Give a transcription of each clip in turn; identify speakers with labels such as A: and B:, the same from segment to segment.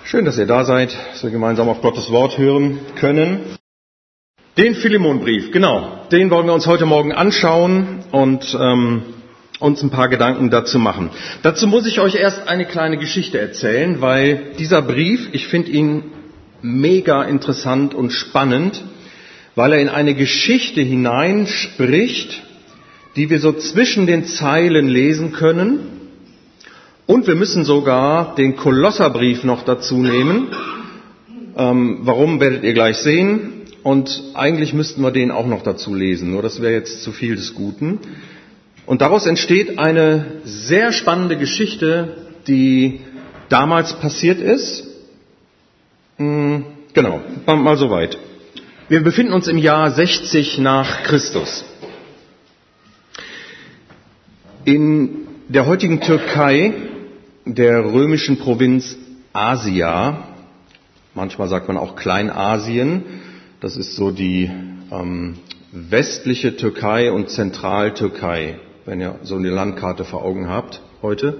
A: Schön, dass ihr da seid, dass wir gemeinsam auf Gottes Wort hören können. Den Philemonbrief, genau, den wollen wir uns heute Morgen anschauen und uns ein paar Gedanken dazu machen. Dazu muss ich euch erst eine kleine Geschichte erzählen, weil dieser Brief, ich finde ihn mega interessant und spannend, weil er in eine Geschichte hineinspricht, die wir so zwischen den Zeilen lesen können. Und wir müssen sogar den Kolosserbrief noch dazu nehmen. Warum, werdet ihr gleich sehen. Und eigentlich müssten wir den auch noch dazu lesen, nur das wäre jetzt zu viel des Guten. Und daraus entsteht eine sehr spannende Geschichte, die damals passiert ist. Genau, mal so weit. Wir befinden uns im Jahr 60 nach Christus. In der heutigen Türkei, der römischen Provinz Asia, manchmal sagt man auch Kleinasien, das ist so die westliche Türkei und Zentraltürkei, wenn ihr so eine Landkarte vor Augen habt heute,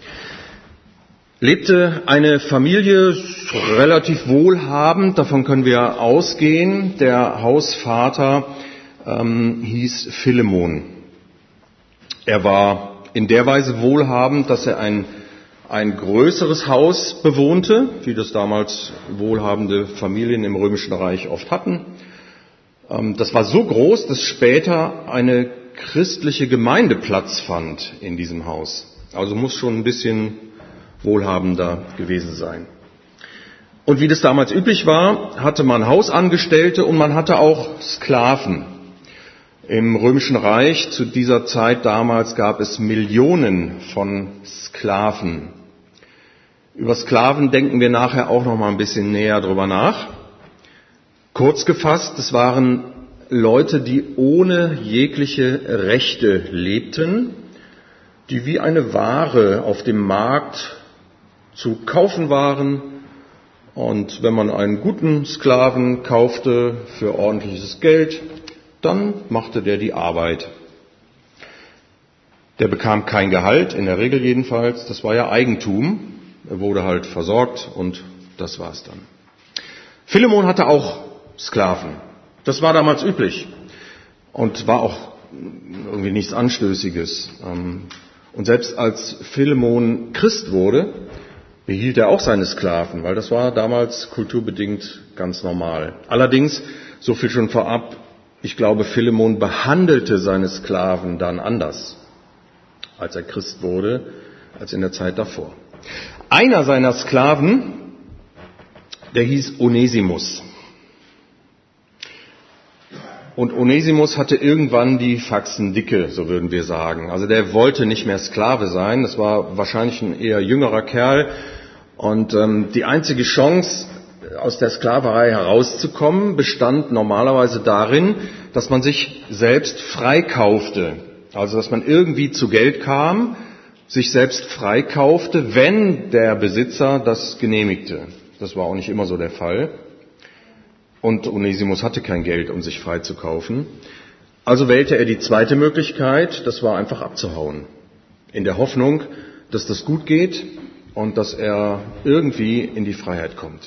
A: lebte eine Familie relativ wohlhabend, davon können wir ausgehen. Der Hausvater hieß Philemon. Er war in der Weise wohlhabend, dass er ein größeres Haus bewohnte, wie das damals wohlhabende Familien im Römischen Reich oft hatten. Das war so groß, dass später eine christliche Gemeinde Platz fand in diesem Haus. Also muss schon ein bisschen wohlhabender gewesen sein. Und wie das damals üblich war, hatte man Hausangestellte und man hatte auch Sklaven. Im Römischen Reich zu dieser Zeit damals gab es Millionen von Sklaven. Über Sklaven denken wir nachher auch noch mal ein bisschen näher drüber nach. Kurz gefasst, es waren Leute, die ohne jegliche Rechte lebten, die wie eine Ware auf dem Markt zu kaufen waren. Und wenn man einen guten Sklaven kaufte für ordentliches Geld, dann machte der die Arbeit. Der bekam kein Gehalt, in der Regel jedenfalls. Das war ja Eigentum. Er wurde halt versorgt und das war's dann. Philemon hatte auch Sklaven. Das war damals üblich und war auch irgendwie nichts Anstößiges. Und selbst als Philemon Christ wurde, behielt er auch seine Sklaven, weil das war damals kulturbedingt ganz normal. Allerdings, so viel schon vorab, ich glaube, Philemon behandelte seine Sklaven dann anders, als er Christ wurde, als in der Zeit davor. Einer seiner Sklaven, der hieß Onesimus. Und Onesimus hatte irgendwann die Faxen dicke, so würden wir sagen. Also der wollte nicht mehr Sklave sein, das war wahrscheinlich ein eher jüngerer Kerl. Und die einzige Chance, aus der Sklaverei herauszukommen, bestand normalerweise darin, dass man sich selbst freikaufte. Also dass man irgendwie zu Geld kam, sich selbst freikaufte, wenn der Besitzer das genehmigte. Das war auch nicht immer so der Fall. Und Onesimus hatte kein Geld, um sich freizukaufen. Also wählte er die zweite Möglichkeit, das war einfach abzuhauen. In der Hoffnung, dass das gut geht und dass er irgendwie in die Freiheit kommt.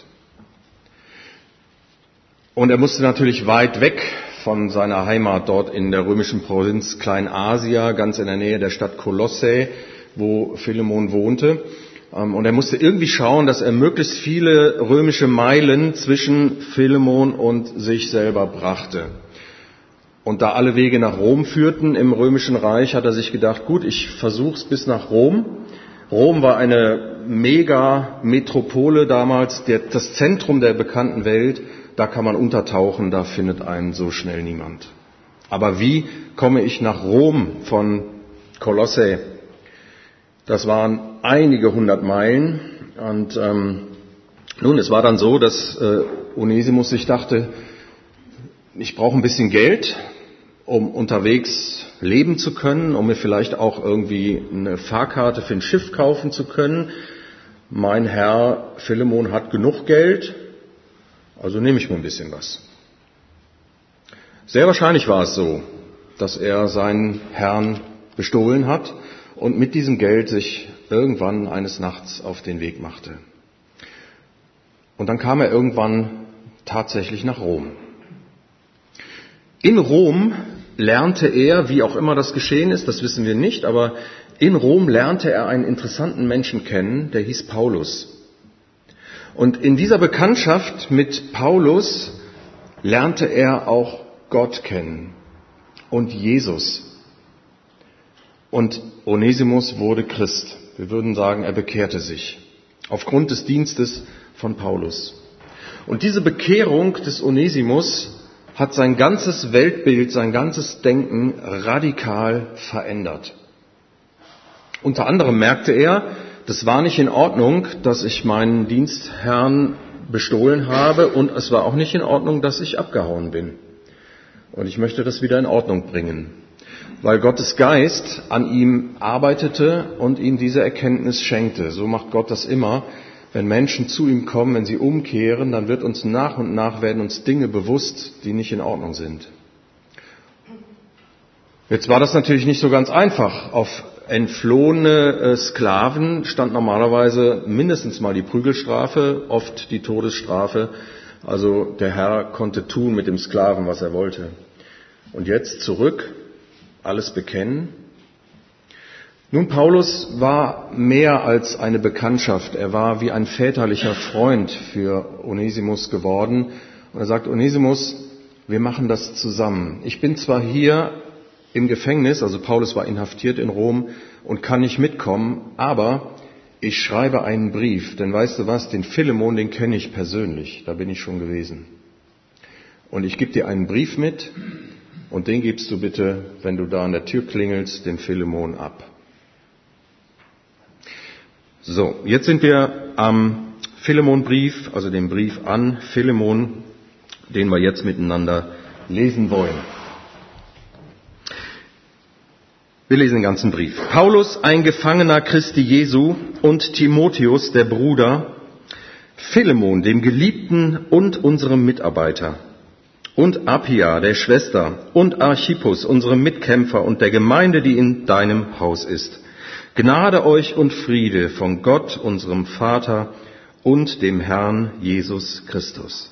A: Und er musste natürlich weit weg von seiner Heimat dort in der römischen Provinz Kleinasien, ganz in der Nähe der Stadt Kolossä, wo Philemon wohnte. Und er musste irgendwie schauen, dass er möglichst viele römische Meilen zwischen Philemon und sich selber brachte. Und da alle Wege nach Rom führten im Römischen Reich, hat er sich gedacht, gut, ich versuch's bis nach Rom. Rom war eine Mega-Metropole damals, das Zentrum der bekannten Welt. Da kann man untertauchen, da findet einen so schnell niemand. Aber wie komme ich nach Rom von Kolossä? Das waren einige 100 Meilen. Und nun, es war dann so, dass Onesimus sich dachte, ich brauche ein bisschen Geld, um unterwegs leben zu können, um mir vielleicht auch irgendwie eine Fahrkarte für ein Schiff kaufen zu können. Mein Herr Philemon hat genug Geld, also nehme ich mir ein bisschen was. Sehr wahrscheinlich war es so, dass er seinen Herrn bestohlen hat und mit diesem Geld sich irgendwann eines Nachts auf den Weg machte. Und dann kam er irgendwann tatsächlich nach Rom. In Rom lernte er, wie auch immer das geschehen ist, das wissen wir nicht, aber in Rom lernte er einen interessanten Menschen kennen, der hieß Paulus. Und in dieser Bekanntschaft mit Paulus lernte er auch Gott kennen und Jesus. Und Onesimus wurde Christ. Wir würden sagen, er bekehrte sich aufgrund des Dienstes von Paulus. Und diese Bekehrung des Onesimus hat sein ganzes Weltbild, sein ganzes Denken radikal verändert. Unter anderem merkte er, das war nicht in Ordnung, dass ich meinen Dienstherrn bestohlen habe, und es war auch nicht in Ordnung, dass ich abgehauen bin. Und ich möchte das wieder in Ordnung bringen, weil Gottes Geist an ihm arbeitete und ihm diese Erkenntnis schenkte. So macht Gott das immer. Wenn Menschen zu ihm kommen, wenn sie umkehren, dann wird uns nach und nach werden uns Dinge bewusst, die nicht in Ordnung sind. Jetzt war das natürlich nicht so ganz einfach. Auf entflohene Sklaven stand normalerweise mindestens mal die Prügelstrafe, oft die Todesstrafe. Also der Herr konnte tun mit dem Sklaven, was er wollte. Und jetzt zurück, alles bekennen. Nun, Paulus war mehr als eine Bekanntschaft. Er war wie ein väterlicher Freund für Onesimus geworden. Und er sagt, Onesimus, wir machen das zusammen. Ich bin zwar hier im Gefängnis, also Paulus war inhaftiert in Rom und kann nicht mitkommen, aber ich schreibe einen Brief. Denn weißt du was, den Philemon, den kenne ich persönlich. Da bin ich schon gewesen. Und ich gebe dir einen Brief mit und den gibst du bitte, wenn du da an der Tür klingelst, dem Philemon ab. So, jetzt sind wir am Philemon-Brief, also dem Brief an Philemon, den wir jetzt miteinander lesen wollen. Wir lesen den ganzen Brief. Paulus, ein Gefangener Christi Jesu, und Timotheus, der Bruder, Philemon, dem Geliebten und unserem Mitarbeiter, und Appia, der Schwester, und Archippus, unserem Mitkämpfer, und der Gemeinde, die in deinem Haus ist. Gnade euch und Friede von Gott, unserem Vater und dem Herrn Jesus Christus.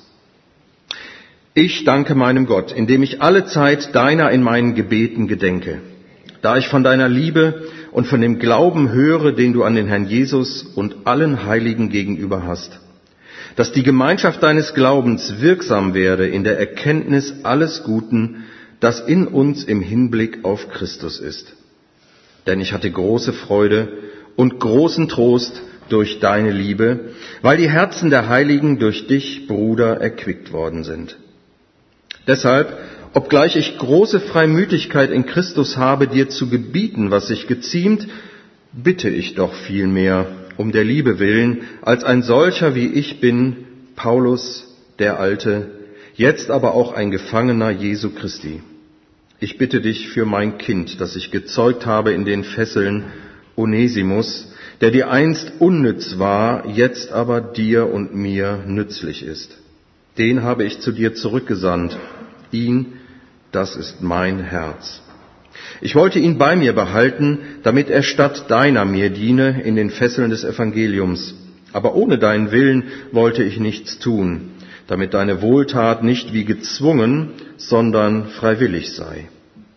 A: Ich danke meinem Gott, indem ich alle Zeit deiner in meinen Gebeten gedenke, da ich von deiner Liebe und von dem Glauben höre, den du an den Herrn Jesus und allen Heiligen gegenüber hast, dass die Gemeinschaft deines Glaubens wirksam werde in der Erkenntnis alles Guten, das in uns im Hinblick auf Christus ist. Denn ich hatte große Freude und großen Trost durch deine Liebe, weil die Herzen der Heiligen durch dich, Bruder, erquickt worden sind. Deshalb, obgleich ich große Freimütigkeit in Christus habe, dir zu gebieten, was sich geziemt, bitte ich doch vielmehr um der Liebe willen, als ein solcher wie ich bin, Paulus, der Alte, jetzt aber auch ein Gefangener Jesu Christi. Ich bitte dich für mein Kind, das ich gezeugt habe in den Fesseln, Onesimus, der dir einst unnütz war, jetzt aber dir und mir nützlich ist. Den habe ich zu dir zurückgesandt. Ihn, das ist mein Herz. Ich wollte ihn bei mir behalten, damit er statt deiner mir diene in den Fesseln des Evangeliums. Aber ohne deinen Willen wollte ich nichts tun, damit deine Wohltat nicht wie gezwungen, sondern freiwillig sei.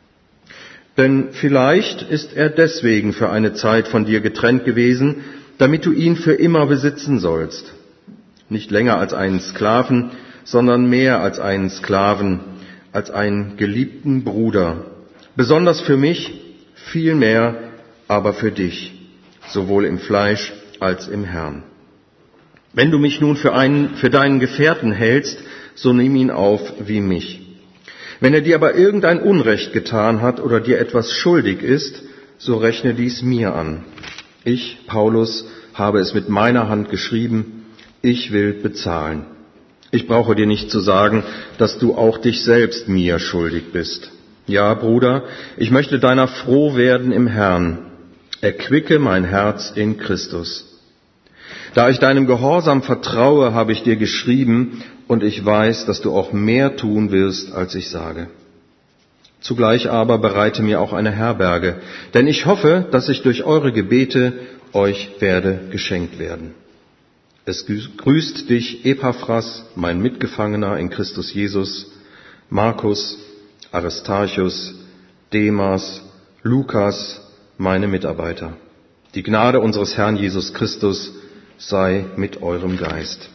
A: Denn vielleicht ist er deswegen für eine Zeit von dir getrennt gewesen, damit du ihn für immer besitzen sollst. Nicht länger als einen Sklaven, sondern mehr als einen Sklaven, als einen geliebten Bruder. Besonders für mich, viel mehr aber für dich, sowohl im Fleisch als im Herrn. Wenn du mich nun für deinen Gefährten hältst, so nimm ihn auf wie mich. Wenn er dir aber irgendein Unrecht getan hat oder dir etwas schuldig ist, so rechne dies mir an. Ich, Paulus, habe es mit meiner Hand geschrieben, ich will bezahlen. Ich brauche dir nicht zu sagen, dass du auch dich selbst mir schuldig bist. Ja, Bruder, ich möchte deiner froh werden im Herrn. Erquicke mein Herz in Christus. Da ich deinem Gehorsam vertraue, habe ich dir geschrieben, und ich weiß, dass du auch mehr tun wirst, als ich sage. Zugleich aber bereite mir auch eine Herberge, denn ich hoffe, dass ich durch eure Gebete euch werde geschenkt werden. Es grüßt dich Epaphras, mein Mitgefangener in Christus Jesus, Markus, Aristarchus, Demas, Lukas, meine Mitarbeiter. Die Gnade unseres Herrn Jesus Christus sei mit eurem Geist.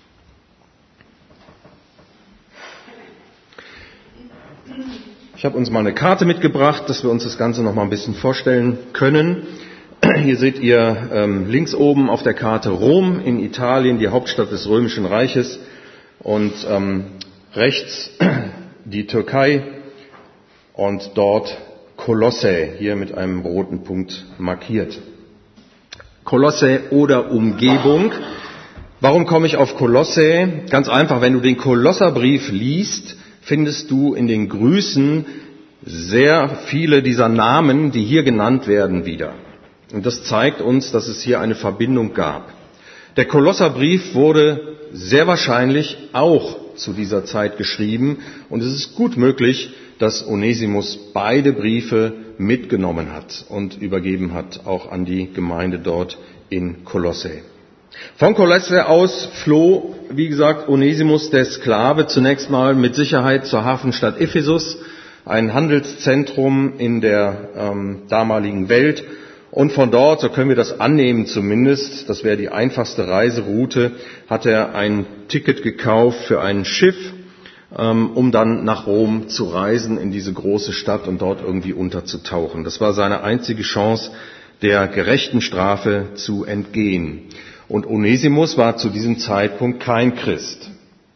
A: Ich habe uns mal eine Karte mitgebracht, dass wir uns das Ganze noch mal ein bisschen vorstellen können. Hier seht ihr links oben auf der Karte Rom in Italien, die Hauptstadt des Römischen Reiches, und rechts die Türkei und dort Kolosse, hier mit einem roten Punkt markiert. Kolosse oder Umgebung. Warum komme ich auf Kolosse? Ganz einfach, wenn du den Kolosserbrief liest, findest du in den Grüßen sehr viele dieser Namen, die hier genannt werden, wieder. Und das zeigt uns, dass es hier eine Verbindung gab. Der Kolosserbrief wurde sehr wahrscheinlich auch zu dieser Zeit geschrieben, und es ist gut möglich, dass Onesimus beide Briefe mitgenommen hat und übergeben hat, auch an die Gemeinde dort in Kolosse. Von Kolosse aus floh, wie gesagt, Onesimus, der Sklave, zunächst mal mit Sicherheit zur Hafenstadt Ephesus, ein Handelszentrum in der damaligen Welt. Und von dort, so können wir das annehmen zumindest, das wäre die einfachste Reiseroute, hat er ein Ticket gekauft für ein Schiff, um dann nach Rom zu reisen, in diese große Stadt und dort irgendwie unterzutauchen. Das war seine einzige Chance, der gerechten Strafe zu entgehen. Und Onesimus war zu diesem Zeitpunkt kein Christ.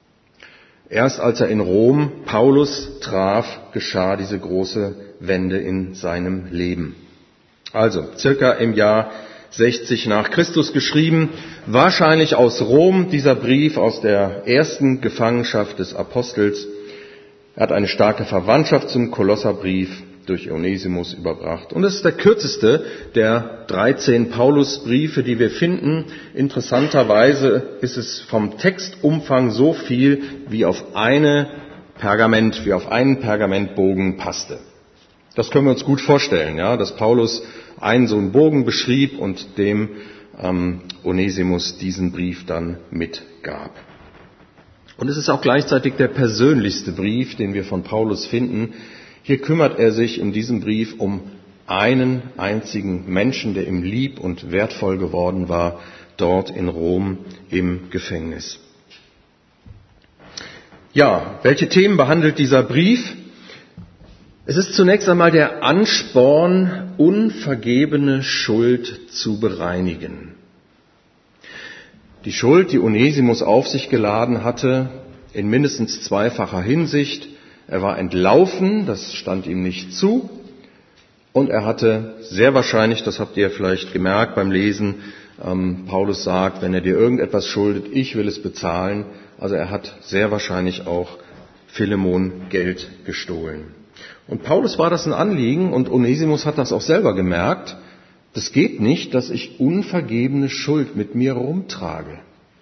A: Erst als er in Rom Paulus traf, geschah diese große Wende in seinem Leben. Also circa im Jahr 60 nach Christus geschrieben, wahrscheinlich aus Rom, dieser Brief aus der ersten Gefangenschaft des Apostels. Er hat eine starke Verwandtschaft zum Kolosserbrief durch Onesimus überbracht. Und es ist der kürzeste der 13 Paulusbriefe, die wir finden. Interessanterweise ist es vom Textumfang so viel, wie auf einen Pergamentbogen passte. Das können wir uns gut vorstellen, ja, dass Paulus einen so einen Bogen beschrieb und dem Onesimus diesen Brief dann mitgab. Und es ist auch gleichzeitig der persönlichste Brief, den wir von Paulus finden. Hier kümmert er sich in diesem Brief um einen einzigen Menschen, der ihm lieb und wertvoll geworden war, dort in Rom im Gefängnis. Ja, welche Themen behandelt dieser Brief? Es ist zunächst einmal der Ansporn, unvergebene Schuld zu bereinigen. Die Schuld, die Onesimus auf sich geladen hatte, in mindestens zweifacher Hinsicht. Er war entlaufen, das stand ihm nicht zu. Und er hatte sehr wahrscheinlich, das habt ihr vielleicht gemerkt beim Lesen, Paulus sagt, wenn er dir irgendetwas schuldet, ich will es bezahlen. Also er hat sehr wahrscheinlich auch Philemon Geld gestohlen. Und Paulus war das ein Anliegen, und Onesimus hat das auch selber gemerkt. Das geht nicht, dass ich unvergebene Schuld mit mir rumtrage.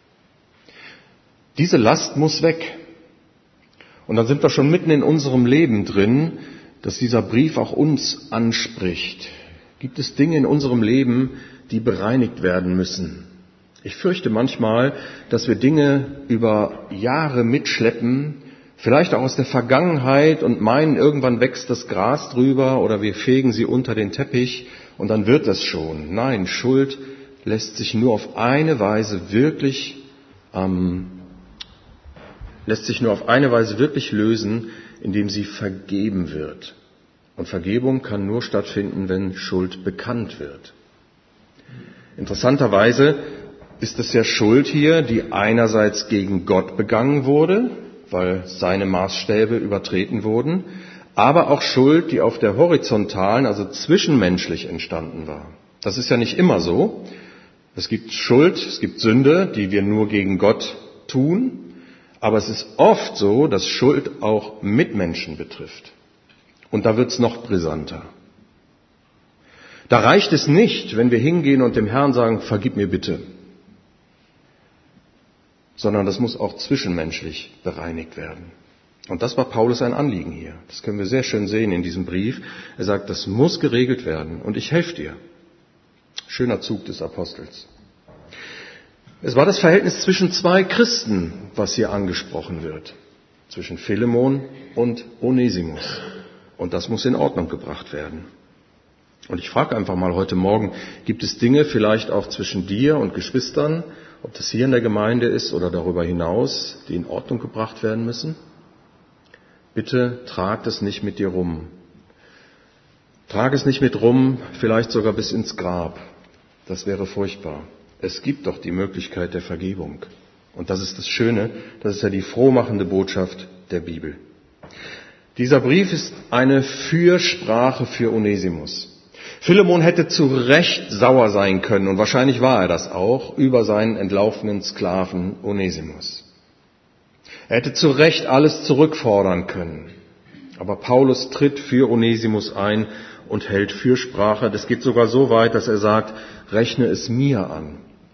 A: Diese Last muss weg. Und dann sind wir schon mitten in unserem Leben drin, dass dieser Brief auch uns anspricht. Gibt es Dinge in unserem Leben, die bereinigt werden müssen? Ich fürchte manchmal, dass wir Dinge über Jahre mitschleppen, vielleicht auch aus der Vergangenheit, und meinen, irgendwann wächst das Gras drüber oder wir fegen sie unter den Teppich und dann wird das schon. Nein, Schuld lässt sich nur auf eine Weise wirklich lösen, indem sie vergeben wird. Und Vergebung kann nur stattfinden, wenn Schuld bekannt wird. Interessanterweise ist es ja Schuld hier, die einerseits gegen Gott begangen wurde, weil seine Maßstäbe übertreten wurden, aber auch Schuld, die auf der horizontalen, also zwischenmenschlich entstanden war. Das ist ja nicht immer so. Es gibt Schuld, es gibt Sünde, die wir nur gegen Gott tun, aber es ist oft so, dass Schuld auch Mitmenschen betrifft. Und da wird's noch brisanter. Da reicht es nicht, wenn wir hingehen und dem Herrn sagen, vergib mir bitte, sondern das muss auch zwischenmenschlich bereinigt werden. Und das war Paulus ein Anliegen hier. Das können wir sehr schön sehen in diesem Brief. Er sagt, das muss geregelt werden und ich helfe dir. Schöner Zug des Apostels. Es war das Verhältnis zwischen zwei Christen, was hier angesprochen wird. Zwischen Philemon und Onesimus. Und das muss in Ordnung gebracht werden. Und ich frage einfach mal heute Morgen, gibt es Dinge vielleicht auch zwischen dir und Geschwistern, ob das hier in der Gemeinde ist oder darüber hinaus, die in Ordnung gebracht werden müssen? Bitte trag es nicht mit dir rum. Trag es nicht mit rum, vielleicht sogar bis ins Grab. Das wäre furchtbar. Es gibt doch die Möglichkeit der Vergebung. Und das ist das Schöne, das ist ja die frohmachende Botschaft der Bibel. Dieser Brief ist eine Fürsprache für Onesimus. Philemon hätte zu Recht sauer sein können, und wahrscheinlich war er das auch, über seinen entlaufenen Sklaven Onesimus. Er hätte zu Recht alles zurückfordern können. Aber Paulus tritt für Onesimus ein und hält Fürsprache. Das geht sogar so weit, dass er sagt, rechne es mir an.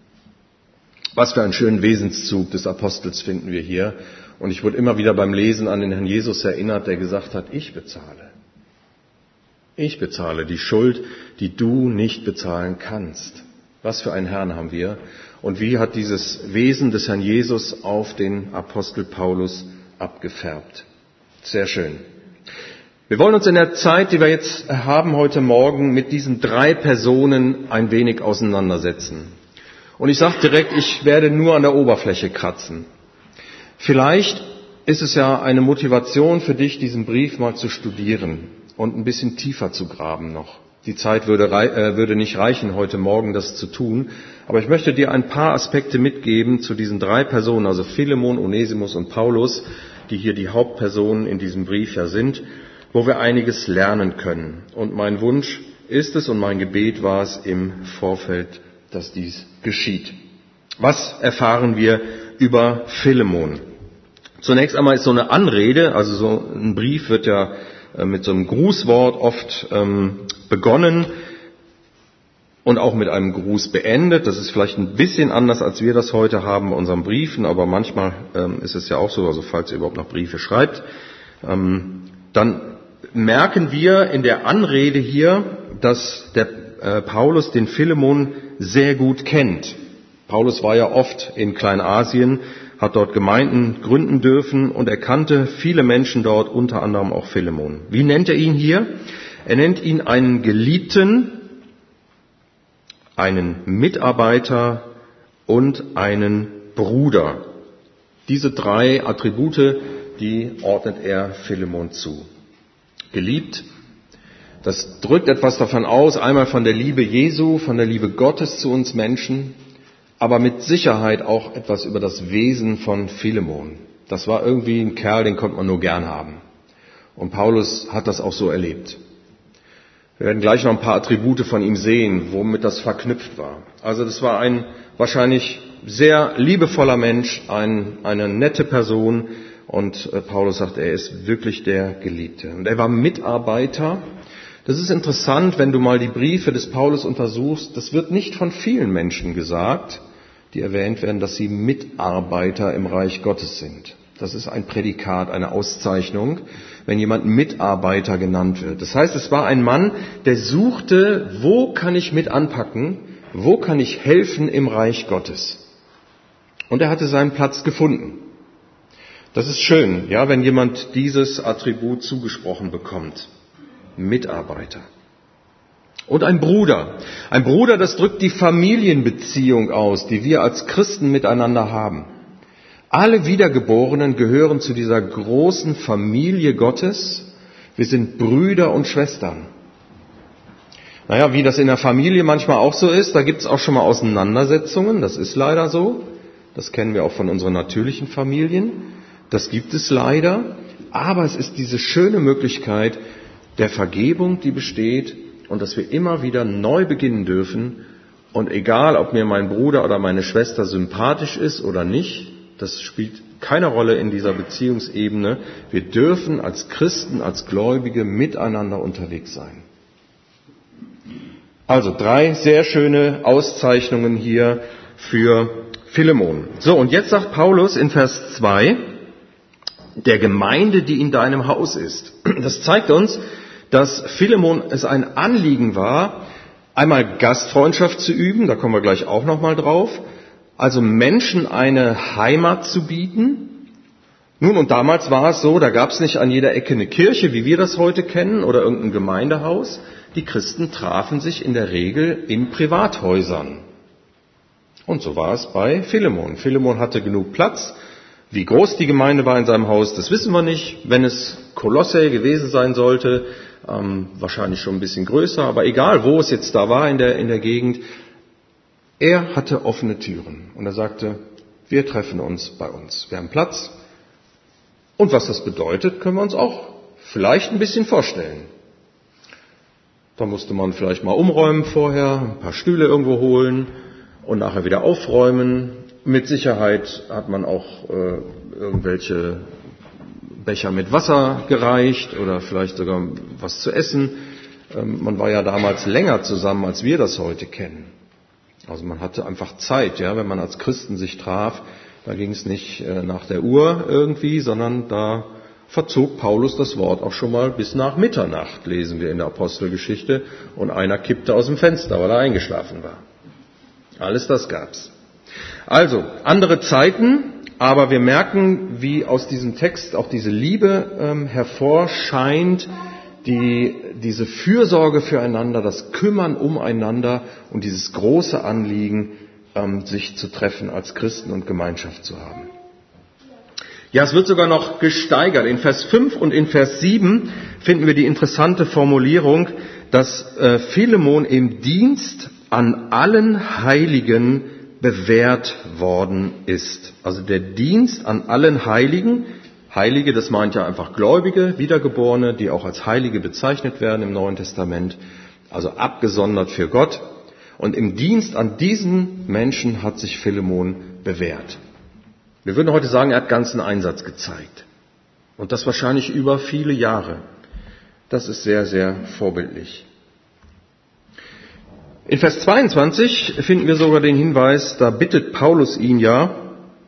A: Was für einen schönen Wesenszug des Apostels finden wir hier. Und ich wurde immer wieder beim Lesen an den Herrn Jesus erinnert, der gesagt hat, ich bezahle. Ich bezahle die Schuld, die du nicht bezahlen kannst. Was für einen Herrn haben wir? Und wie hat dieses Wesen des Herrn Jesus auf den Apostel Paulus abgefärbt? Sehr schön. Wir wollen uns in der Zeit, die wir jetzt haben heute Morgen, mit diesen drei Personen ein wenig auseinandersetzen. Und ich sage direkt, ich werde nur an der Oberfläche kratzen. Vielleicht ist es ja eine Motivation für dich, diesen Brief mal zu studieren und ein bisschen tiefer zu graben noch. Die Zeit würde nicht reichen, heute Morgen das zu tun. Aber ich möchte dir ein paar Aspekte mitgeben zu diesen drei Personen, also Philemon, Onesimus und Paulus, die hier die Hauptpersonen in diesem Brief ja sind, wo wir einiges lernen können. Und mein Wunsch ist es und mein Gebet war es im Vorfeld, dass dies geschieht. Was erfahren wir über Philemon? Zunächst einmal ist so eine Anrede, also so ein Brief wird ja mit so einem Grußwort oft begonnen und auch mit einem Gruß beendet. Das ist vielleicht ein bisschen anders, als wir das heute haben bei unseren Briefen, aber manchmal ist es ja auch so, also falls ihr überhaupt noch Briefe schreibt, dann merken wir in der Anrede hier, dass der Paulus den Philemon sehr gut kennt. Paulus war ja oft in Kleinasien, hat dort Gemeinden gründen dürfen und er kannte viele Menschen dort, unter anderem auch Philemon. Wie nennt er ihn hier? Er nennt ihn einen Geliebten, einen Mitarbeiter und einen Bruder. Diese drei Attribute, die ordnet er Philemon zu. Geliebt, das drückt etwas davon aus, einmal von der Liebe Jesu, von der Liebe Gottes zu uns Menschen, aber mit Sicherheit auch etwas über das Wesen von Philemon. Das war irgendwie ein Kerl, den konnte man nur gern haben. Und Paulus hat das auch so erlebt. Wir werden gleich noch ein paar Attribute von ihm sehen, womit das verknüpft war. Also das war ein wahrscheinlich sehr liebevoller Mensch, eine nette Person. Und Paulus sagt, er ist wirklich der Geliebte. Und er war Mitarbeiter. Das ist interessant, wenn du mal die Briefe des Paulus untersuchst. Das wird nicht von vielen Menschen gesagt, die erwähnt werden, dass sie Mitarbeiter im Reich Gottes sind. Das ist ein Prädikat, eine Auszeichnung, wenn jemand Mitarbeiter genannt wird. Das heißt, es war ein Mann, der suchte, wo kann ich mit anpacken, wo kann ich helfen im Reich Gottes. Und er hatte seinen Platz gefunden. Das ist schön, ja, wenn jemand dieses Attribut zugesprochen bekommt. Mitarbeiter. Und ein Bruder. Ein Bruder, das drückt die Familienbeziehung aus, die wir als Christen miteinander haben. Alle Wiedergeborenen gehören zu dieser großen Familie Gottes. Wir sind Brüder und Schwestern. Naja, wie das in der Familie manchmal auch so ist, da gibt es auch schon mal Auseinandersetzungen. Das ist leider so. Das kennen wir auch von unseren natürlichen Familien. Das gibt es leider. Aber es ist diese schöne Möglichkeit der Vergebung, die besteht und dass wir immer wieder neu beginnen dürfen. Und egal, ob mir mein Bruder oder meine Schwester sympathisch ist oder nicht, das spielt keine Rolle in dieser Beziehungsebene. Wir dürfen als Christen, als Gläubige miteinander unterwegs sein. Also 3 sehr schöne Auszeichnungen hier für Philemon. So, und jetzt sagt Paulus in Vers 2, der Gemeinde, die in deinem Haus ist. Das zeigt uns, dass Philemon es ein Anliegen war, einmal Gastfreundschaft zu üben, da kommen wir gleich auch nochmal drauf, also Menschen eine Heimat zu bieten. Nun, und damals war es so, da gab es nicht an jeder Ecke eine Kirche, wie wir das heute kennen, oder irgendein Gemeindehaus. Die Christen trafen sich in der Regel in Privathäusern. Und so war es bei Philemon. Philemon hatte genug Platz. Wie groß die Gemeinde war in seinem Haus, das wissen wir nicht. Wenn es Kolosse gewesen sein sollte, wahrscheinlich schon ein bisschen größer, aber egal, wo es jetzt da war in der Gegend, er hatte offene Türen. Und er sagte, wir treffen uns bei uns. Wir haben Platz. Und was das bedeutet, können wir uns auch vielleicht ein bisschen vorstellen. Da musste man vielleicht mal umräumen vorher, ein paar Stühle irgendwo holen und nachher wieder aufräumen. Mit Sicherheit hat man auch irgendwelche Becher mit Wasser gereicht oder vielleicht sogar was zu essen. Man war ja damals länger zusammen, als wir das heute kennen. Also man hatte einfach Zeit, ja, wenn man als Christen sich traf. Da ging es nicht nach der Uhr irgendwie, sondern da verzog Paulus das Wort auch schon mal bis nach Mitternacht, lesen wir in der Apostelgeschichte. Und einer kippte aus dem Fenster, weil er eingeschlafen war. Alles das gab's. Also, andere Zeiten, aber wir merken, wie aus diesem Text auch diese Liebe hervorscheint, diese Fürsorge füreinander, das Kümmern umeinander und dieses große Anliegen, sich zu treffen als Christen und Gemeinschaft zu haben. Ja, es wird sogar noch gesteigert. In Vers 5 und in Vers 7 finden wir die interessante Formulierung, dass Philemon im Dienst an allen Heiligen bewährt worden ist. Also der Dienst an allen Heiligen. Heilige, das meint ja einfach Gläubige, Wiedergeborene, die auch als Heilige bezeichnet werden im Neuen Testament. Also abgesondert für Gott. Und im Dienst an diesen Menschen hat sich Philemon bewährt. Wir würden heute sagen, er hat ganzen Einsatz gezeigt. Und das wahrscheinlich über viele Jahre. Das ist sehr, sehr vorbildlich. In Vers 22 finden wir sogar den Hinweis, da bittet Paulus ihn ja,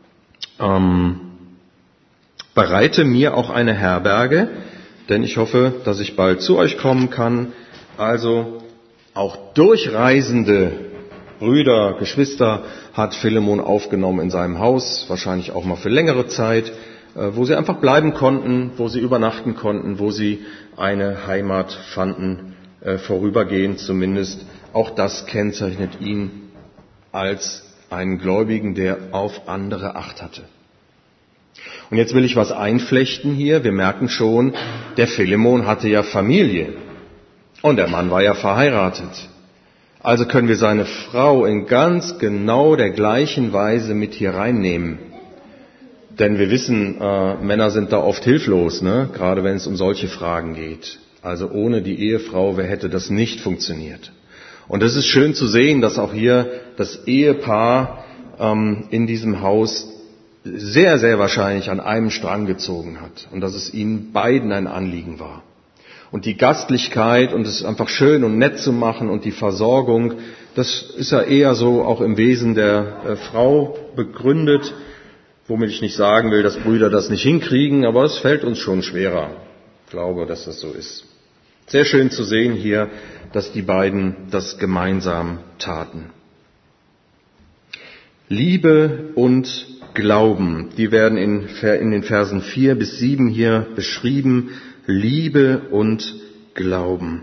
A: bereite mir auch eine Herberge, denn ich hoffe, dass ich bald zu euch kommen kann. Also auch durchreisende Brüder, Geschwister hat Philemon aufgenommen in seinem Haus, wahrscheinlich auch mal für längere Zeit, wo sie einfach bleiben konnten, wo sie übernachten konnten, wo sie eine Heimat fanden, vorübergehend zumindest. Auch das kennzeichnet ihn als einen Gläubigen, der auf andere Acht hatte. Und jetzt will ich was einflechten hier. Wir merken schon, der Philemon hatte ja Familie. Und der Mann war ja verheiratet. Also können wir seine Frau in ganz genau der gleichen Weise mit hier reinnehmen. Denn wir wissen, Männer sind da oft hilflos, ne? Gerade wenn es um solche Fragen geht. Also ohne die Ehefrau, wer hätte das nicht funktioniert? Und es ist schön zu sehen, dass auch hier das Ehepaar in diesem Haus sehr, sehr wahrscheinlich an einem Strang gezogen hat. Und dass es ihnen beiden ein Anliegen war. Und die Gastlichkeit und es einfach schön und nett zu machen und die Versorgung, das ist ja eher so auch im Wesen der Frau begründet, womit ich nicht sagen will, dass Brüder das nicht hinkriegen, aber es fällt uns schon schwerer. Ich glaube, dass das so ist. Sehr schön zu sehen hier, dass die beiden das gemeinsam taten. Liebe und Glauben, die werden in den Versen 4 bis 7 hier beschrieben. Liebe und Glauben.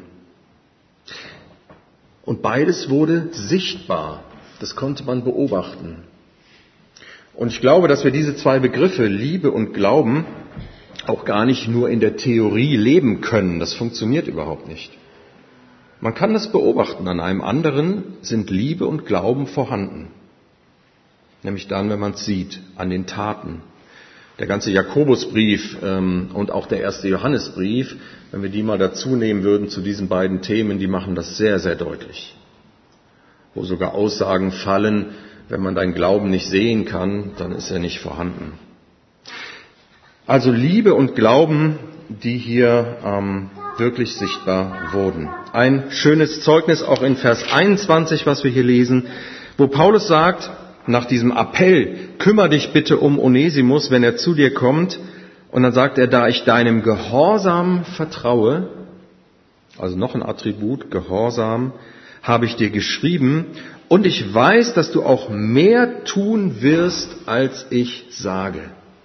A: Und beides wurde sichtbar. Das konnte man beobachten. Und ich glaube, dass wir diese zwei Begriffe, Liebe und Glauben, auch gar nicht nur in der Theorie leben können. Das funktioniert überhaupt nicht. Man kann das beobachten. An einem anderen sind Liebe und Glauben vorhanden. Nämlich dann, wenn man es sieht, an den Taten. Der ganze Jakobusbrief und auch der erste Johannesbrief, wenn wir die mal dazu nehmen würden zu diesen beiden Themen, die machen das sehr, sehr deutlich. Wo sogar Aussagen fallen, wenn man deinen Glauben nicht sehen kann, dann ist er nicht vorhanden. Also Liebe und Glauben, die hier wirklich sichtbar wurden. Ein schönes Zeugnis auch in Vers 21, was wir hier lesen, wo Paulus sagt, nach diesem Appell, kümmere dich bitte um Onesimus, wenn er zu dir kommt. Und dann sagt er, da ich deinem Gehorsam vertraue, also noch ein Attribut, Gehorsam, habe ich dir geschrieben, Und ich weiß, dass du auch mehr tun wirst, als ich sage.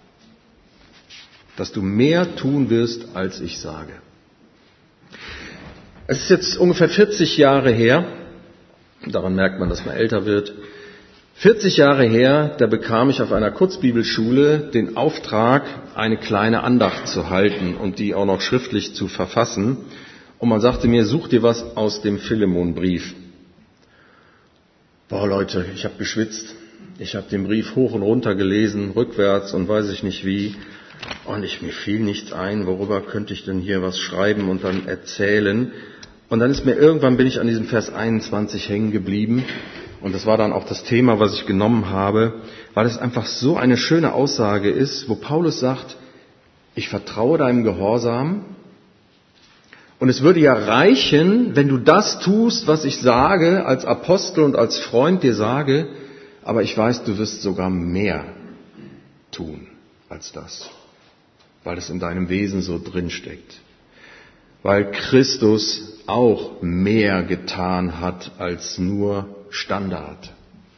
A: Dass du mehr tun wirst, als ich sage. Es ist jetzt ungefähr 40 Jahre her, daran merkt man, dass man älter wird. 40 Jahre her, da bekam ich auf einer Kurzbibelschule den Auftrag, eine kleine Andacht zu halten und die auch noch schriftlich zu verfassen. Und man sagte mir, such dir was aus dem Philemonbrief. Boah Leute, ich habe geschwitzt. Ich habe den Brief hoch und runter gelesen, rückwärts und weiß ich nicht wie. Und mir fiel nichts ein, worüber könnte ich denn hier was schreiben und dann erzählen. Und dann bin ich an diesem Vers 21 hängen geblieben. Und das war dann auch das Thema, was ich genommen habe, weil es einfach so eine schöne Aussage ist, wo Paulus sagt, ich vertraue deinem Gehorsam. Und es würde ja reichen, wenn du das tust, was ich sage, als Apostel und als Freund dir sage, aber ich weiß, du wirst sogar mehr tun als das, weil es in deinem Wesen so drinsteckt. Weil Christus auch mehr getan hat als nur Standard.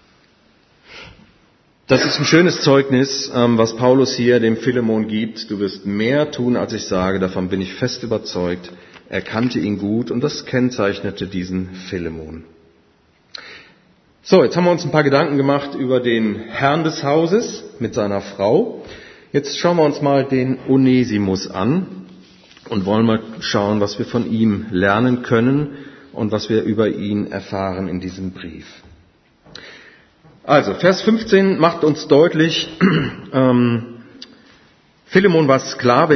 A: Das ist ein schönes Zeugnis, was Paulus hier dem Philemon gibt. Du wirst mehr tun, als ich sage, davon bin ich fest überzeugt. Er kannte ihn gut und das kennzeichnete diesen Philemon. So, jetzt haben wir uns ein paar Gedanken gemacht über den Herrn des Hauses mit seiner Frau. Jetzt schauen wir uns mal den Onesimus an und wollen mal schauen, was wir von ihm lernen können und was wir über ihn erfahren in diesem Brief. Also, Vers 15 macht uns deutlich, Onesimus war Sklave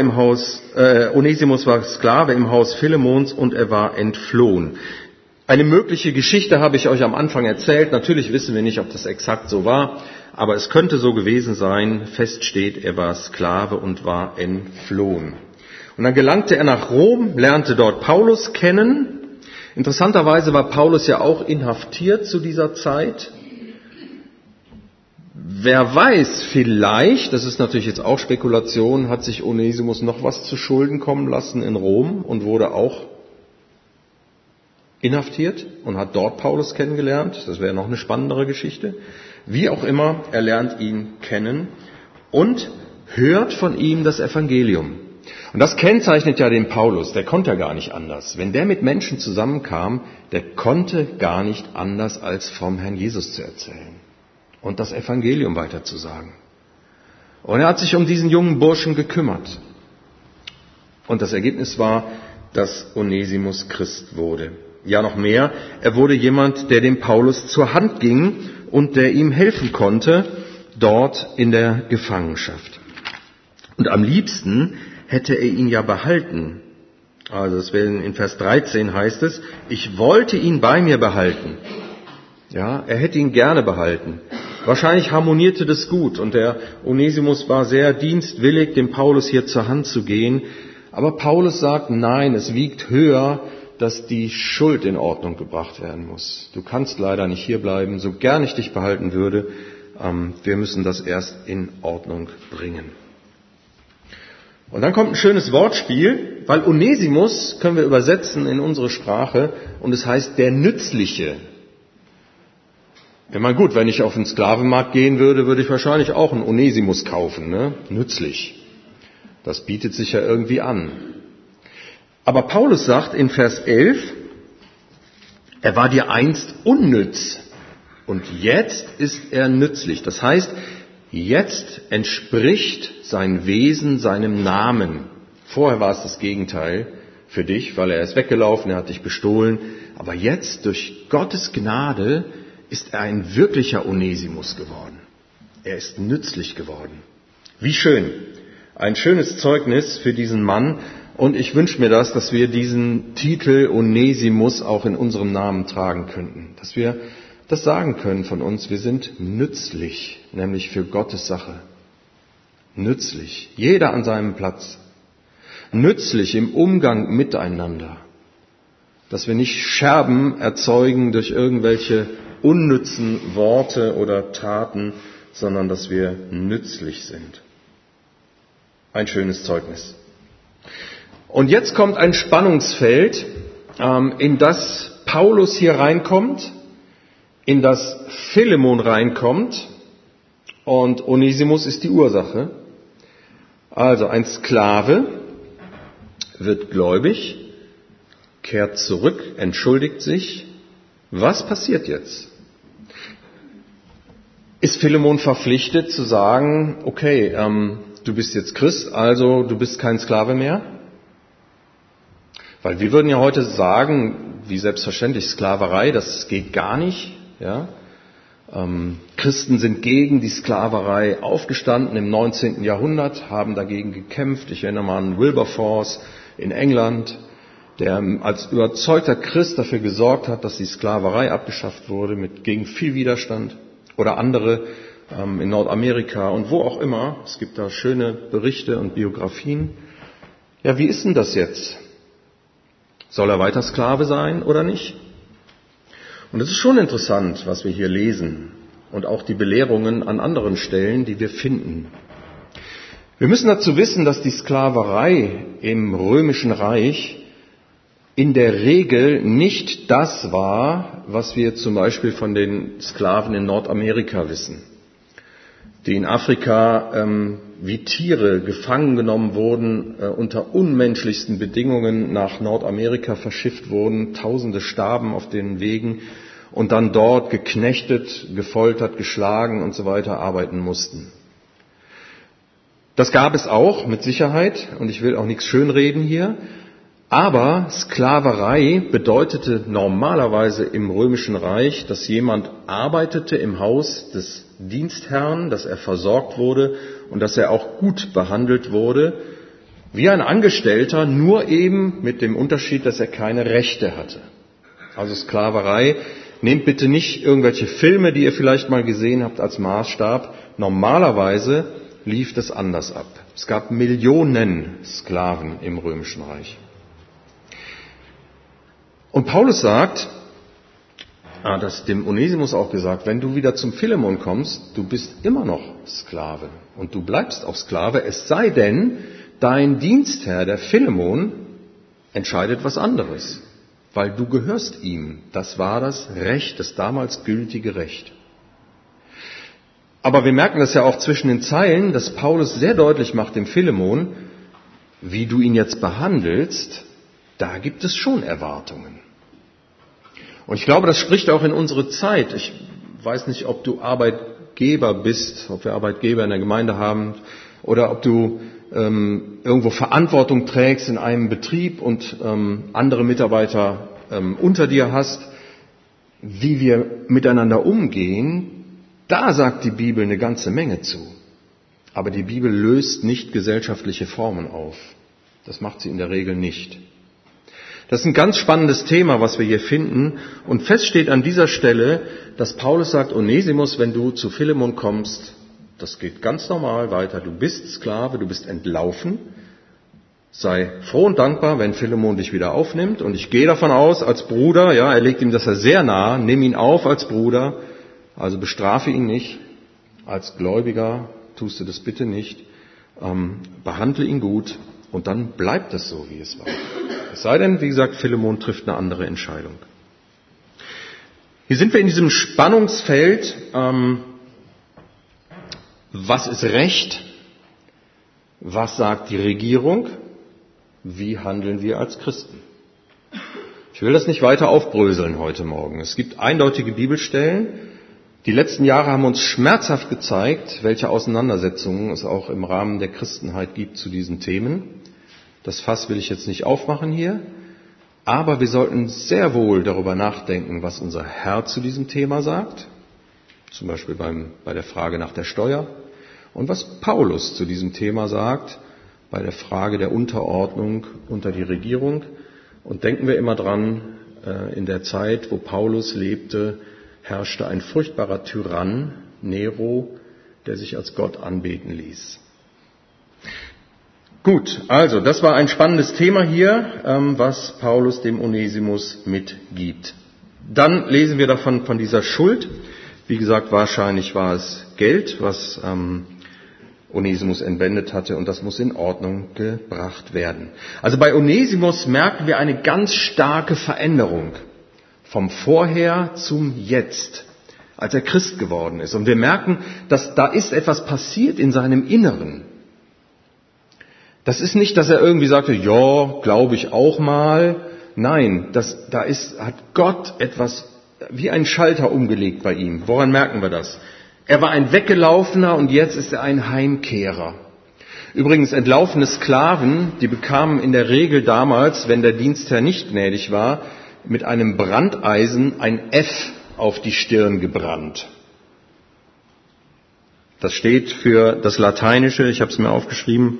A: im Haus Philemons und er war entflohen. Eine mögliche Geschichte habe ich euch am Anfang erzählt. Natürlich wissen wir nicht, ob das exakt so war, aber es könnte so gewesen sein. Fest steht, er war Sklave und war entflohen. Und dann gelangte er nach Rom, lernte dort Paulus kennen. Interessanterweise war Paulus ja auch inhaftiert zu dieser Zeit. Wer weiß, vielleicht, das ist natürlich jetzt auch Spekulation, hat sich Onesimus noch was zu Schulden kommen lassen in Rom und wurde auch inhaftiert und hat dort Paulus kennengelernt. Das wäre noch eine spannendere Geschichte. Wie auch immer, er lernt ihn kennen und hört von ihm das Evangelium. Und das kennzeichnet ja den Paulus, der konnte ja gar nicht anders. Wenn der mit Menschen zusammenkam, der konnte gar nicht anders, als vom Herrn Jesus zu erzählen und das Evangelium weiterzusagen. Und er hat sich um diesen jungen Burschen gekümmert. Und das Ergebnis war, dass Onesimus Christ wurde. Ja, noch mehr, er wurde jemand, der dem Paulus zur Hand ging und der ihm helfen konnte, dort in der Gefangenschaft. Und am liebsten hätte er ihn ja behalten. Also in Vers 13 heißt es, ich wollte ihn bei mir behalten. Ja, er hätte ihn gerne behalten. Wahrscheinlich harmonierte das gut und der Onesimus war sehr dienstwillig, dem Paulus hier zur Hand zu gehen. Aber Paulus sagt, nein, es wiegt höher, dass die Schuld in Ordnung gebracht werden muss. Du kannst leider nicht hier bleiben, so gern ich dich behalten würde. Wir müssen das erst in Ordnung bringen. Und dann kommt ein schönes Wortspiel, weil Onesimus können wir übersetzen in unsere Sprache und es heißt der Nützliche. Wenn ich auf den Sklavenmarkt gehen würde, würde ich wahrscheinlich auch einen Onesimus kaufen, ne? Nützlich. Das bietet sich ja irgendwie an. Aber Paulus sagt in Vers 11, er war dir einst unnütz und jetzt ist er nützlich. Das heißt, jetzt entspricht sein Wesen seinem Namen. Vorher war es das Gegenteil für dich, weil er ist weggelaufen, er hat dich bestohlen. Aber jetzt, durch Gottes Gnade, ist er ein wirklicher Onesimus geworden. Er ist nützlich geworden. Wie schön. Ein schönes Zeugnis für diesen Mann. Und ich wünsche mir dass wir diesen Titel Onesimus auch in unserem Namen tragen könnten. Dass wir das sagen können von uns, wir sind nützlich, nämlich für Gottes Sache. Nützlich, jeder an seinem Platz. Nützlich im Umgang miteinander. Dass wir nicht Scherben erzeugen durch irgendwelche unnützen Worte oder Taten, sondern dass wir nützlich sind. Ein schönes Zeugnis. Und jetzt kommt ein Spannungsfeld, in das Paulus hier reinkommt. in das Philemon reinkommt und Onesimus ist die Ursache. Also ein Sklave wird gläubig, kehrt zurück, entschuldigt sich. Was passiert jetzt? Ist Philemon verpflichtet zu sagen, okay, du bist jetzt Christ, also du bist kein Sklave mehr? Weil wir würden ja heute sagen, wie selbstverständlich, Sklaverei, das geht gar nicht. Ja? Christen sind gegen die Sklaverei aufgestanden im 19. Jahrhundert, haben dagegen gekämpft. Ich erinnere mal an Wilberforce in England, der als überzeugter Christ dafür gesorgt hat, dass die Sklaverei abgeschafft wurde, gegen viel Widerstand. Oder andere in Nordamerika und wo auch immer. Es gibt da schöne Berichte und Biografien. Ja, wie ist denn das jetzt? Soll er weiter Sklave sein oder nicht? Und es ist schon interessant, was wir hier lesen und auch die Belehrungen an anderen Stellen, die wir finden. Wir müssen dazu wissen, dass die Sklaverei im Römischen Reich in der Regel nicht das war, was wir zum Beispiel von den Sklaven in Nordamerika wissen, die in Afrika wie Tiere gefangen genommen wurden, unter unmenschlichsten Bedingungen nach Nordamerika verschifft wurden, Tausende starben auf den Wegen und dann dort geknechtet, gefoltert, geschlagen und so weiter arbeiten mussten. Das gab es auch mit Sicherheit und ich will auch nichts schönreden hier. Aber Sklaverei bedeutete normalerweise im Römischen Reich, dass jemand arbeitete im Haus des Dienstherrn, dass er versorgt wurde und dass er auch gut behandelt wurde, wie ein Angestellter, nur eben mit dem Unterschied, dass er keine Rechte hatte. Also Sklaverei, nehmt bitte nicht irgendwelche Filme, die ihr vielleicht mal gesehen habt, als Maßstab. Normalerweise lief das anders ab. Es gab Millionen Sklaven im Römischen Reich. Und Paulus sagt, das dem Onesimus auch gesagt, wenn du wieder zum Philemon kommst, du bist immer noch Sklave und du bleibst auch Sklave, es sei denn, dein Dienstherr, der Philemon, entscheidet was anderes, weil du gehörst ihm. Das war das Recht, das damals gültige Recht. Aber wir merken das ja auch zwischen den Zeilen, dass Paulus sehr deutlich macht dem Philemon, wie du ihn jetzt behandelst, da gibt es schon Erwartungen. Und ich glaube, das spricht auch in unsere Zeit. Ich weiß nicht, ob du Arbeitgeber bist, ob wir Arbeitgeber in der Gemeinde haben oder ob du irgendwo Verantwortung trägst in einem Betrieb und andere Mitarbeiter unter dir hast, wie wir miteinander umgehen. Da sagt die Bibel eine ganze Menge zu. Aber die Bibel löst nicht gesellschaftliche Formen auf. Das macht sie in der Regel nicht. Das ist ein ganz spannendes Thema, was wir hier finden. Und fest steht an dieser Stelle, dass Paulus sagt, Onesimus, wenn du zu Philemon kommst, das geht ganz normal weiter. Du bist Sklave, du bist entlaufen. Sei froh und dankbar, wenn Philemon dich wieder aufnimmt. Und ich gehe davon aus, als Bruder, ja, er legt ihm das ja sehr nahe, nimm ihn auf als Bruder, also bestrafe ihn nicht. Als Gläubiger tust du das bitte nicht. Behandle ihn gut und dann bleibt es so, wie es war. Es sei denn, wie gesagt, Philemon trifft eine andere Entscheidung. Hier sind wir in diesem Spannungsfeld, was ist Recht? Was sagt die Regierung? Wie handeln wir als Christen? Ich will das nicht weiter aufbröseln heute Morgen. Es gibt eindeutige Bibelstellen. Die letzten Jahre haben uns schmerzhaft gezeigt, welche Auseinandersetzungen es auch im Rahmen der Christenheit gibt zu diesen Themen. Das Fass will ich jetzt nicht aufmachen hier, aber wir sollten sehr wohl darüber nachdenken, was unser Herr zu diesem Thema sagt, zum Beispiel bei der Frage nach der Steuer, und was Paulus zu diesem Thema sagt, bei der Frage der Unterordnung unter die Regierung. Und denken wir immer dran, in der Zeit, wo Paulus lebte, herrschte ein furchtbarer Tyrann, Nero, der sich als Gott anbeten ließ. Gut, also das war ein spannendes Thema hier, was Paulus dem Onesimus mitgibt. Dann lesen wir davon von dieser Schuld. Wie gesagt, wahrscheinlich war es Geld, was Onesimus entwendet hatte, und das muss in Ordnung gebracht werden. Also bei Onesimus merken wir eine ganz starke Veränderung vom Vorher zum Jetzt. als er Christ geworden ist. Und wir merken, dass da ist etwas passiert in seinem Inneren. Das ist nicht, dass er irgendwie sagte, ja, glaube ich auch mal. Nein, hat Gott etwas wie einen Schalter umgelegt bei ihm. Woran merken wir das? Er war ein Weggelaufener und jetzt ist er ein Heimkehrer. Übrigens, entlaufene Sklaven, die bekamen in der Regel damals, wenn der Dienstherr nicht gnädig war, mit einem Brandeisen ein F auf die Stirn gebrannt. Das steht für das Lateinische, ich habe es mir aufgeschrieben,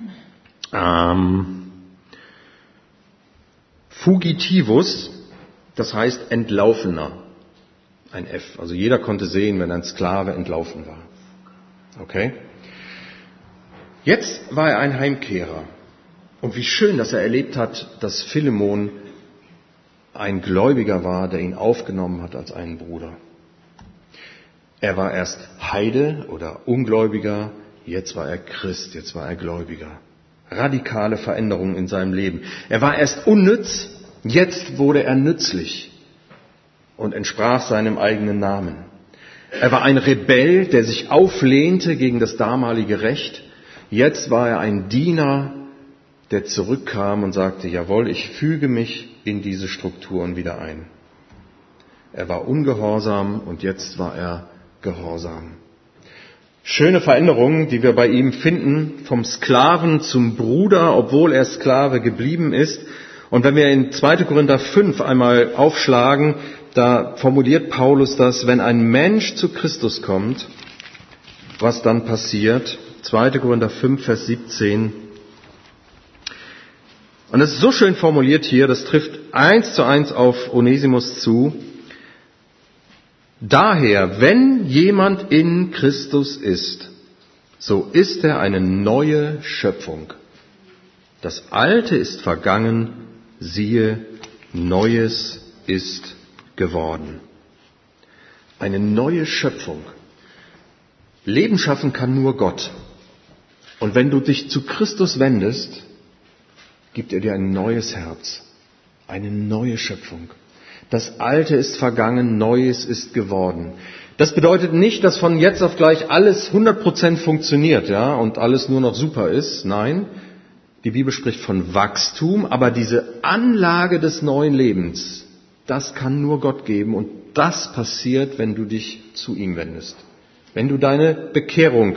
A: fugitivus, das heißt Entlaufener. Ein F. Also jeder konnte sehen, wenn ein Sklave entlaufen war. Okay? Jetzt war er ein Heimkehrer. Und wie schön, dass er erlebt hat, dass Philemon ein Gläubiger war, der ihn aufgenommen hat als einen Bruder. Er war erst Heide oder Ungläubiger, jetzt war er Christ, jetzt war er Gläubiger. Radikale Veränderungen in seinem Leben. Er war erst unnütz, jetzt wurde er nützlich und entsprach seinem eigenen Namen. Er war ein Rebell, der sich auflehnte gegen das damalige Recht. Jetzt war er ein Diener, der zurückkam und sagte, jawohl, ich füge mich in diese Strukturen wieder ein. Er war ungehorsam und jetzt war er gehorsam. Schöne Veränderungen, die wir bei ihm finden, vom Sklaven zum Bruder, obwohl er Sklave geblieben ist. Und wenn wir in 2. Korinther 5 einmal aufschlagen, da formuliert Paulus das, wenn ein Mensch zu Christus kommt, was dann passiert. 2. Korinther 5, Vers 17. Und das ist so schön formuliert hier, das trifft 1:1 auf Onesimus zu. Daher, wenn jemand in Christus ist, so ist er eine neue Schöpfung. Das Alte ist vergangen, siehe, Neues ist geworden. Eine neue Schöpfung. Leben schaffen kann nur Gott. Und wenn du dich zu Christus wendest, gibt er dir ein neues Herz, eine neue Schöpfung. Das Alte ist vergangen, Neues ist geworden. Das bedeutet nicht, dass von jetzt auf gleich alles 100% funktioniert, ja, und alles nur noch super ist. Nein, die Bibel spricht von Wachstum, aber diese Anlage des neuen Lebens, das kann nur Gott geben und das passiert, wenn du dich zu ihm wendest. Wenn du deine Bekehrung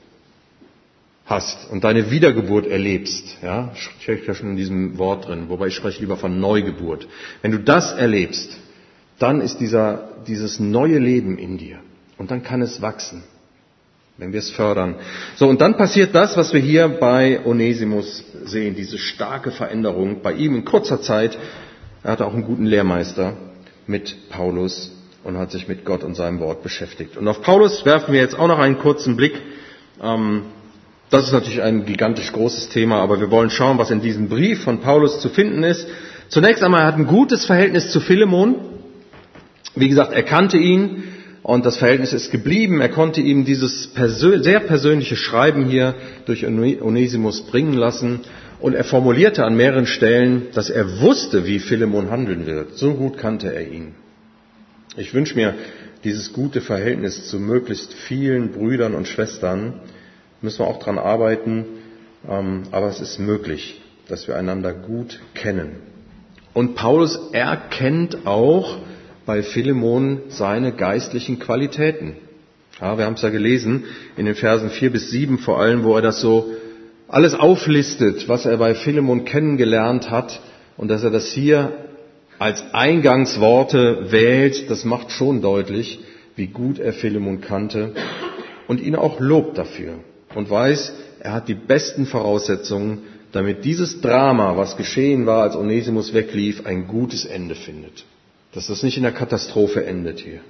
A: hast und deine Wiedergeburt erlebst, ja, steckt ja schon in diesem Wort drin, wobei ich spreche lieber von Neugeburt. Wenn du das erlebst, dann ist dieses neue Leben in dir und dann kann es wachsen, wenn wir es fördern. So, und dann passiert das, was wir hier bei Onesimus sehen, diese starke Veränderung bei ihm in kurzer Zeit. Er hatte auch einen guten Lehrmeister mit Paulus und hat sich mit Gott und seinem Wort beschäftigt. Und auf Paulus werfen wir jetzt auch noch einen kurzen Blick. Das ist natürlich ein gigantisch großes Thema, aber wir wollen schauen, was in diesem Brief von Paulus zu finden ist. Zunächst einmal, er hat ein gutes Verhältnis zu Philemon. Wie gesagt, er kannte ihn und das Verhältnis ist geblieben. Er konnte ihm dieses sehr persönliche Schreiben hier durch Onesimus bringen lassen. Und er formulierte an mehreren Stellen, dass er wusste, wie Philemon handeln wird. So gut kannte er ihn. Ich wünsche mir dieses gute Verhältnis zu möglichst vielen Brüdern und Schwestern. Müssen wir auch dran arbeiten, aber es ist möglich, dass wir einander gut kennen. Und Paulus erkennt auch bei Philemon seine geistlichen Qualitäten. Ja, wir haben es ja gelesen in den Versen 4-7 vor allem, wo er das so alles auflistet, was er bei Philemon kennengelernt hat und dass er das hier als Eingangsworte wählt, das macht schon deutlich, wie gut er Philemon kannte und ihn auch lobt dafür. Und weiß, er hat die besten Voraussetzungen, damit dieses Drama, was geschehen war, als Onesimus weglief, ein gutes Ende findet. Dass das nicht in der Katastrophe endet hier.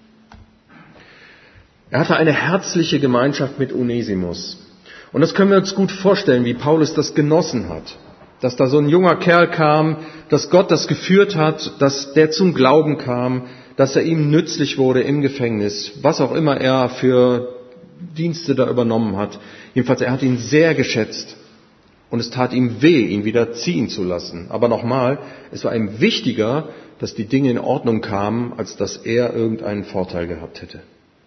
A: Er hatte eine herzliche Gemeinschaft mit Onesimus. Und das können wir uns gut vorstellen, wie Paulus das genossen hat. Dass da so ein junger Kerl kam, dass Gott das geführt hat, dass der zum Glauben kam, dass er ihm nützlich wurde im Gefängnis, was auch immer er für Dienste da übernommen hat. Jedenfalls, er hat ihn sehr geschätzt und es tat ihm weh, ihn wieder ziehen zu lassen. Aber nochmal, es war ihm wichtiger, dass die Dinge in Ordnung kamen, als dass er irgendeinen Vorteil gehabt hätte.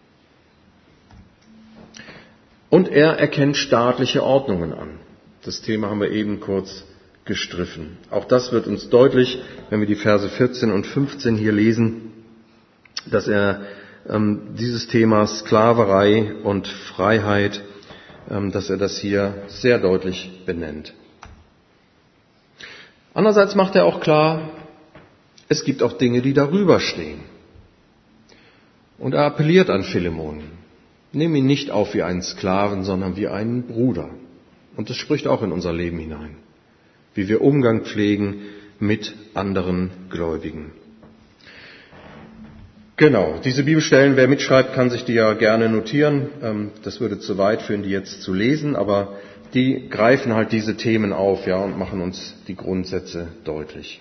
A: Und er erkennt staatliche Ordnungen an. Das Thema haben wir eben kurz gestriffen. Auch das wird uns deutlich, wenn wir die Verse 14 und 15 hier lesen, dass er dieses Thema Sklaverei und Freiheit, dass er das hier sehr deutlich benennt. Andererseits macht er auch klar, es gibt auch Dinge, die darüber stehen. Und er appelliert an Philemon. Nimm ihn nicht auf wie einen Sklaven, sondern wie einen Bruder. Und das spricht auch in unser Leben hinein. Wie wir Umgang pflegen mit anderen Gläubigen. Genau, diese Bibelstellen, wer mitschreibt, kann sich die ja gerne notieren. Das würde zu weit führen, die jetzt zu lesen, aber die greifen halt diese Themen auf, ja, und machen uns die Grundsätze deutlich.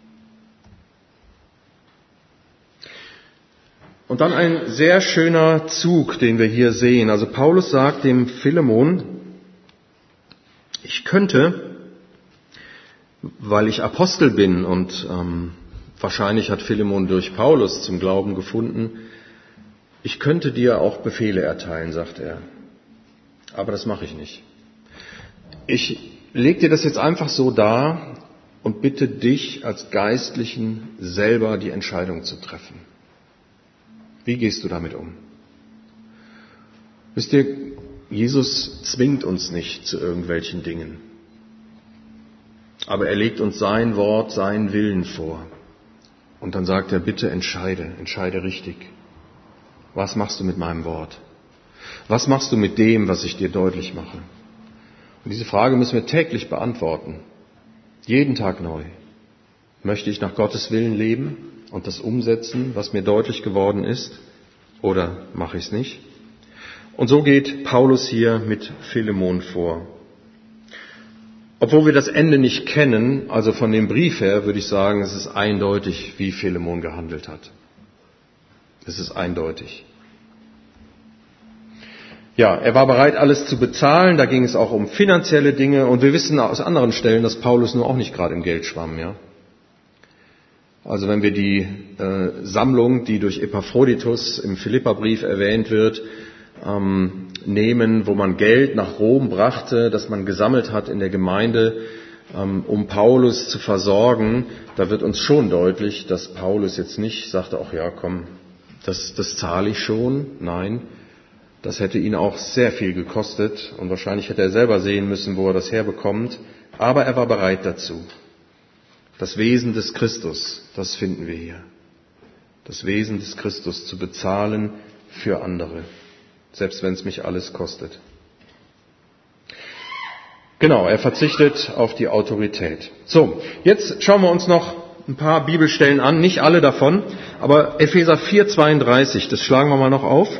A: Und dann ein sehr schöner Zug, den wir hier sehen. Also Paulus sagt dem Philemon, ich könnte, weil ich Apostel bin und wahrscheinlich hat Philemon durch Paulus zum Glauben gefunden, ich könnte dir auch Befehle erteilen, sagt er. Aber das mache ich nicht. Ich lege dir das jetzt einfach so dar und bitte dich als Geistlichen selber die Entscheidung zu treffen. Wie gehst du damit um? Wisst ihr, Jesus zwingt uns nicht zu irgendwelchen Dingen. Aber er legt uns sein Wort, seinen Willen vor. Und dann sagt er, bitte entscheide richtig. Was machst du mit meinem Wort? Was machst du mit dem, was ich dir deutlich mache? Und diese Frage müssen wir täglich beantworten. Jeden Tag neu. Möchte ich nach Gottes Willen leben und das umsetzen, was mir deutlich geworden ist? Oder mache ich es nicht? Und so geht Paulus hier mit Philemon vor. Obwohl wir das Ende nicht kennen, also von dem Brief her, würde ich sagen, es ist eindeutig, wie Philemon gehandelt hat. Es ist eindeutig. Ja, er war bereit, alles zu bezahlen. Da ging es auch um finanzielle Dinge. Und wir wissen aus anderen Stellen, dass Paulus nur auch nicht gerade im Geld schwamm, ja. Also wenn wir die Sammlung, die durch Epaphroditus im Philipperbrief erwähnt wird, nehmen, wo man Geld nach Rom brachte, das man gesammelt hat in der Gemeinde, um Paulus zu versorgen, da wird uns schon deutlich, dass Paulus jetzt nicht sagte, ach ja, komm, das zahle ich schon. Nein, das hätte ihn auch sehr viel gekostet und wahrscheinlich hätte er selber sehen müssen, wo er das herbekommt. Aber er war bereit dazu. Das Wesen des Christus, das finden wir hier. Das Wesen des Christus zu bezahlen für andere, selbst wenn es mich alles kostet. Genau, er verzichtet auf die Autorität. So, jetzt schauen wir uns noch ein paar Bibelstellen an, nicht alle davon, aber Epheser 4,32, das schlagen wir mal noch auf.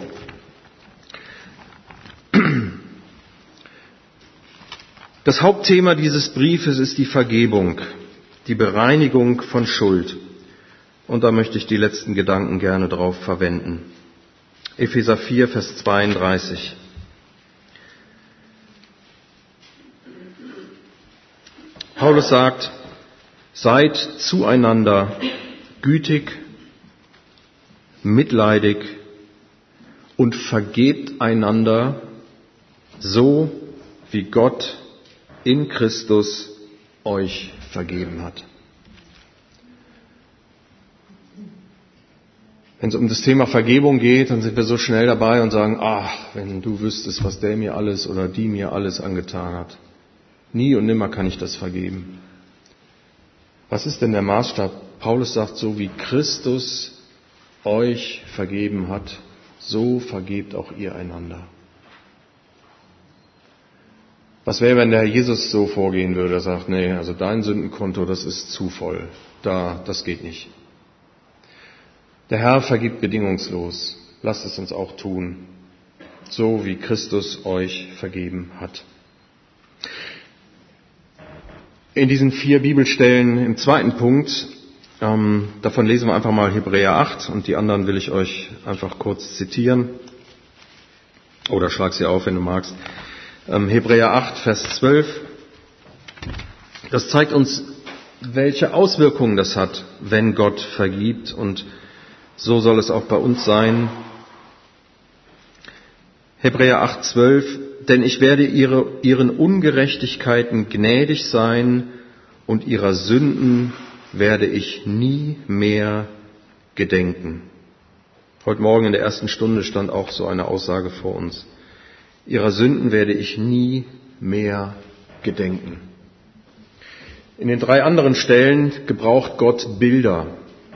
A: Das Hauptthema dieses Briefes ist die Vergebung, die Bereinigung von Schuld. Und da möchte ich die letzten Gedanken gerne drauf verwenden. Epheser 4, Vers 32. Paulus sagt, seid zueinander gütig, mitleidig und vergebt einander, so wie Gott in Christus euch vergeben hat. Wenn es um das Thema Vergebung geht, dann sind wir so schnell dabei und sagen, ach, wenn du wüsstest, was der mir alles oder die mir alles angetan hat. Nie und nimmer kann ich das vergeben. Was ist denn der Maßstab? Paulus sagt, so wie Christus euch vergeben hat, so vergebt auch ihr einander. Was wäre, wenn der Herr Jesus so vorgehen würde, er sagt, nee, also dein Sündenkonto, das ist zu voll. Das geht nicht. Der Herr vergibt bedingungslos. Lasst es uns auch tun, so wie Christus euch vergeben hat. In diesen 4 Bibelstellen im zweiten Punkt, davon lesen wir einfach mal Hebräer 8 und die anderen will ich euch einfach kurz zitieren. Oder schlag sie auf, wenn du magst. Hebräer 8, Vers 12. Das zeigt uns, welche Auswirkungen das hat, wenn Gott vergibt. Und so soll es auch bei uns sein. Hebräer 8,12: Denn ich werde ihren Ungerechtigkeiten gnädig sein und ihrer Sünden werde ich nie mehr gedenken. Heute Morgen in der ersten Stunde stand auch so eine Aussage vor uns. Ihrer Sünden werde ich nie mehr gedenken. In den 3 anderen Stellen gebraucht Gott Bilder.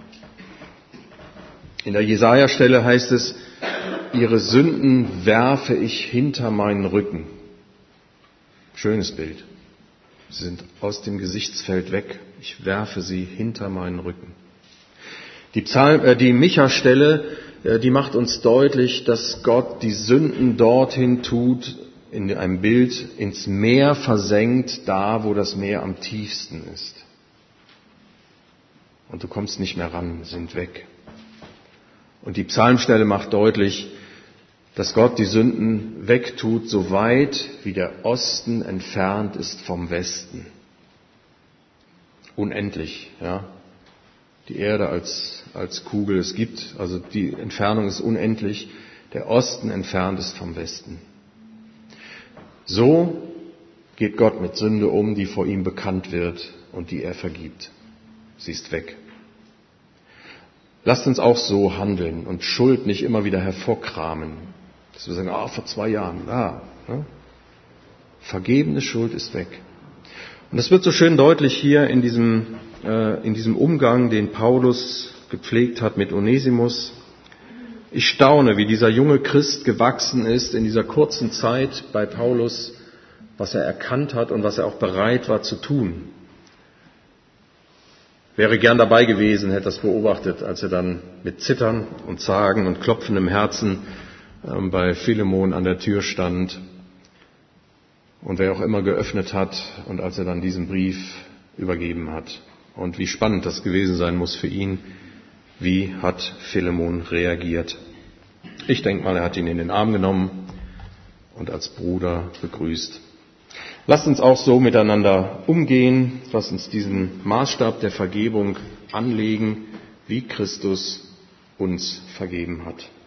A: In der Jesaja-Stelle heißt es, ihre Sünden werfe ich hinter meinen Rücken. Schönes Bild. Sie sind aus dem Gesichtsfeld weg. Ich werfe sie hinter meinen Rücken. Die Micha-Stelle, die macht uns deutlich, dass Gott die Sünden dorthin tut, in einem Bild ins Meer versenkt, da wo das Meer am tiefsten ist. Und du kommst nicht mehr ran, sind weg. Und die Psalmstelle macht deutlich, dass Gott die Sünden wegtut, so weit wie der Osten entfernt ist vom Westen. Unendlich, ja. Die Erde als Kugel, es gibt, also die Entfernung ist unendlich, der Osten entfernt ist vom Westen. So geht Gott mit Sünde um, die vor ihm bekannt wird und die er vergibt. Sie ist weg. Lasst uns auch so handeln und Schuld nicht immer wieder hervorkramen. Dass wir sagen, vor 2 Jahren, vergebene Schuld ist weg. Und das wird so schön deutlich hier in diesem Umgang, den Paulus gepflegt hat mit Onesimus. Ich staune, wie dieser junge Christ gewachsen ist in dieser kurzen Zeit bei Paulus, was er erkannt hat und was er auch bereit war zu tun. Wäre gern dabei gewesen, hätte das beobachtet, als er dann mit Zittern und Zagen und klopfendem Herzen bei Philemon an der Tür stand und wer auch immer geöffnet hat und als er dann diesen Brief übergeben hat. Und wie spannend das gewesen sein muss für ihn. Wie hat Philemon reagiert? Ich denke mal, er hat ihn in den Arm genommen und als Bruder begrüßt. Lasst uns auch so miteinander umgehen. Lasst uns diesen Maßstab der Vergebung anlegen, wie Christus uns vergeben hat.